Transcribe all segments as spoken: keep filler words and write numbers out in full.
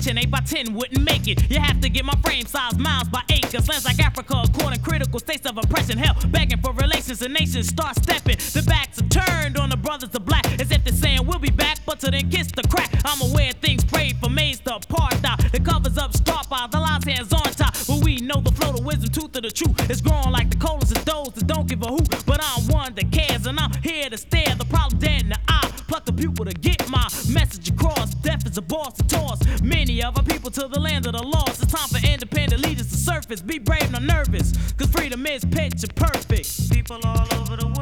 kitchen, eight by ten wouldn't make it. You have to get my frame size miles by acres. Lands like Africa, according critical states of oppression. Hell, begging for relations and nations start stepping. The backs are turned on the brothers of black, as if they're saying we'll be back, but to then kiss the crack. I'm aware things prayed for maize to apartheid. The covers up start by the lines hands on top. But we know the flow, the wisdom, truth of the truth is growing like the colas of those that don't give a hoot. But I'm one that cares, and I'm here to stare the problem dead in the eye. Pluck the pupil to get my message across. Death is a boss to toss many of our people to the land of the lost. It's time for independent leaders to surface. Be brave, not nervous, cause freedom is picture perfect. People all over the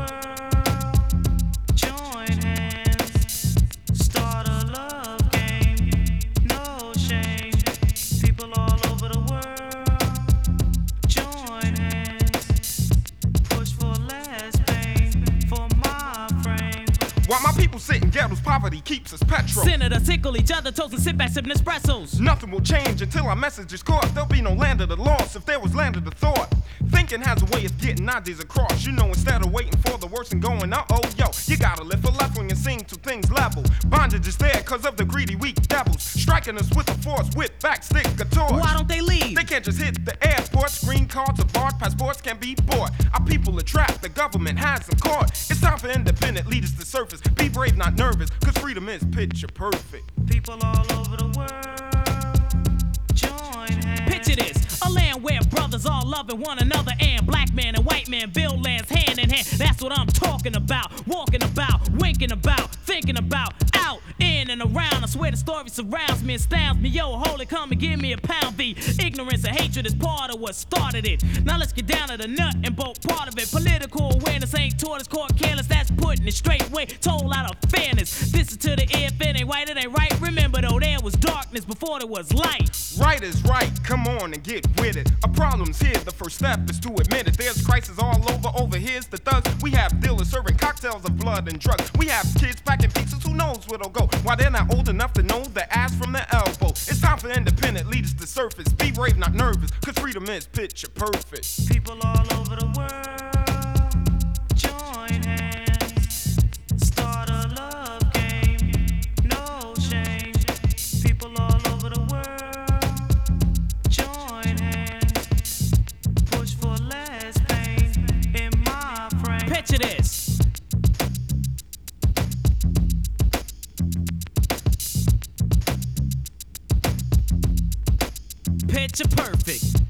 world, join hands, start a love game, no shame. People all over the world, join hands, push for less pain, for my frame. While my people sit in ghettos, poverty keeps us petrol. Senators tickle each other toes and sit back sipping espressos. Nothing will change until our message is caught. There'll be no land of the lost if there was land of the thought. Thinking has a way of getting ideas across. You know, instead of waiting for the worst and going, uh-oh, yo, you gotta live for left wing and sing to things level. Bondage is there cause of the greedy, weak devils striking us with a force, whip, back, stick, a torch. Why don't they leave? They can't just hit the airports. Green cards or barred passports can be bought. Our people are trapped, the government has them caught. It's time for independent leaders to surface. Be brave, not nervous, cause freedom is picture perfect. People all over the world, join hands. Picture this, a land where brothers all loving one another, and black man and white man build lands hand in hand. That's what I'm talking about, walking about, winking about, thinking about, out, in and around. I swear the story surrounds me, astounds me. Yo, hold it, come and give me a pound V. Ignorance and hatred is part of what started it. Now let's get down to the nut and both part of it. Political awareness ain't taught, it's called careless. That's putting it straight way, told out of fairness. This is to the ear, if it ain't right, it ain't right. Remember though, there was darkness before there was light. Right is right, come on and get with it. A problem's here, the first step is to admit it. There's crisis all over, over here's the thugs. We have dealers serving cocktails of blood and drugs. We have kids packing pizzas, who knows where they'll go. While they're not old enough to know the ass from the elbow. It's time for independent leaders to surface. Be brave, not nervous, cause freedom is picture perfect. People all over the world, join hands, start a love game, no shame. People all over the world, join hands, push for less pain in my frame. Picture this. Picture perfect.